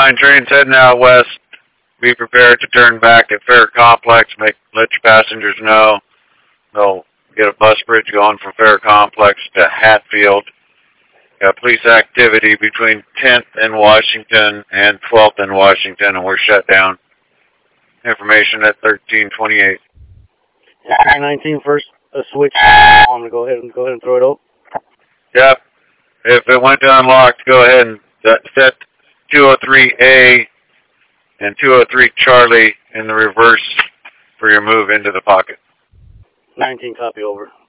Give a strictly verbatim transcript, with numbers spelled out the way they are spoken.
nine, trains heading out west. Be prepared to turn back at Fair Complex. Make let your passengers know. They'll get a bus bridge going from Fair Complex to Hatfield. Got police activity between tenth and Washington and twelfth and Washington, and we're shut down. Information at thirteen twenty-eight. nine nineteen first, a switch. I'm gonna go ahead and go ahead and throw it up. Yep. If it went to unlocked, go ahead and set two oh three A and two oh three Charlie in the reverse for your move into the pocket. nineteen, copy over.